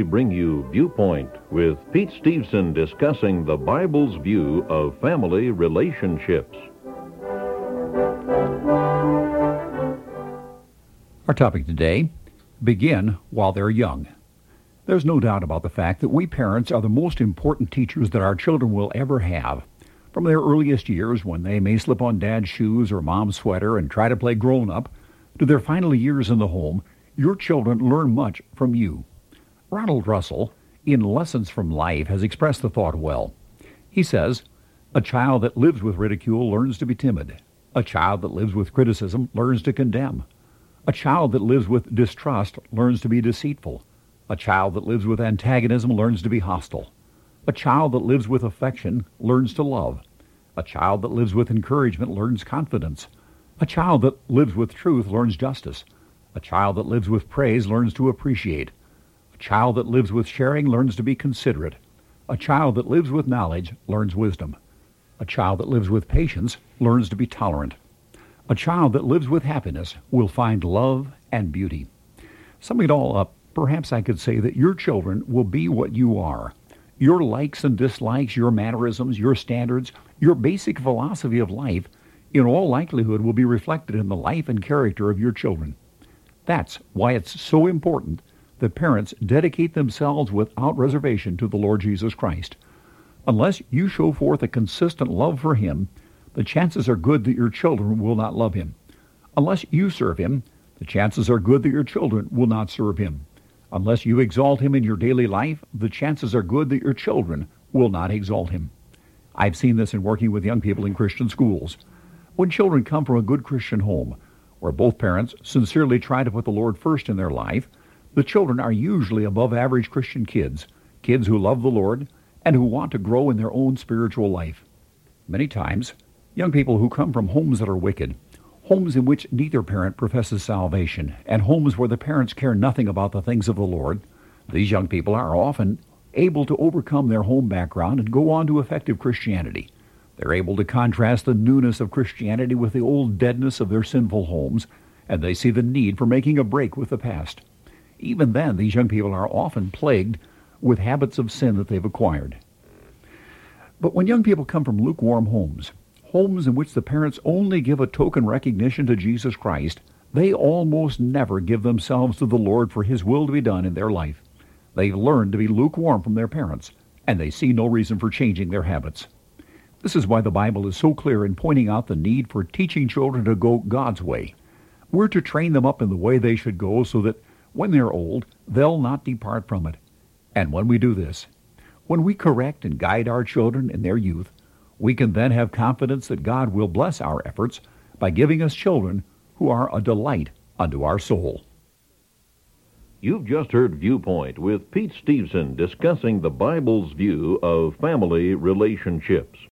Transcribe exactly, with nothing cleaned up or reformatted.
bring you Viewpoint with Pete Steveson discussing the Bible's view of family relationships. Our topic today, begin while they're young. There's no doubt about the fact that we parents are the most important teachers that our children will ever have. From their earliest years, when they may slip on dad's shoes or mom's sweater and try to play grown-up, to their final years in the home, your children learn much from you. Ronald Russell, in Lessons from Life, has expressed the thought well. He says, "A child that lives with ridicule learns to be timid. A child that lives with criticism learns to condemn. A child that lives with distrust learns to be deceitful. A child that lives with antagonism learns to be hostile. A child that lives with affection learns to love. A child that lives with encouragement learns confidence. A child that lives with truth learns justice. A child that lives with praise learns to appreciate. A child that lives with sharing learns to be considerate. A child that lives with knowledge learns wisdom. A child that lives with patience learns to be tolerant. A child that lives with happiness will find love and beauty." Summing it all up, perhaps I could say that your children will be what you are. Your likes and dislikes, your mannerisms, your standards, your basic philosophy of life, in all likelihood will be reflected in the life and character of your children. That's why it's so important that parents dedicate themselves without reservation to the Lord Jesus Christ. Unless you show forth a consistent love for Him, the chances are good that your children will not love Him. Unless you serve Him, the chances are good that your children will not serve Him. Unless you exalt Him in your daily life, the chances are good that your children will not exalt Him. I've seen this in working with young people in Christian schools. When children come from a good Christian home, where both parents sincerely try to put the Lord first in their life, the children are usually above average Christian kids, kids who love the Lord and who want to grow in their own spiritual life. Many times, young people who come from homes that are wicked, homes in which neither parent professes salvation, and homes where the parents care nothing about the things of the Lord, these young people are often able to overcome their home background and go on to effective Christianity. They're able to contrast the newness of Christianity with the old deadness of their sinful homes, and they see the need for making a break with the past. Even then, these young people are often plagued with habits of sin that they've acquired. But when young people come from lukewarm homes, homes in which the parents only give a token recognition to Jesus Christ, they almost never give themselves to the Lord for His will to be done in their life. They've learned to be lukewarm from their parents, and they see no reason for changing their habits. This is why the Bible is so clear in pointing out the need for teaching children to go God's way. We're to train them up in the way they should go so that when they're old, they'll not depart from it. And when we do this, when we correct and guide our children in their youth, we can then have confidence that God will bless our efforts by giving us children who are a delight unto our soul. You've just heard Viewpoint with Pete Steveson discussing the Bible's view of family relationships.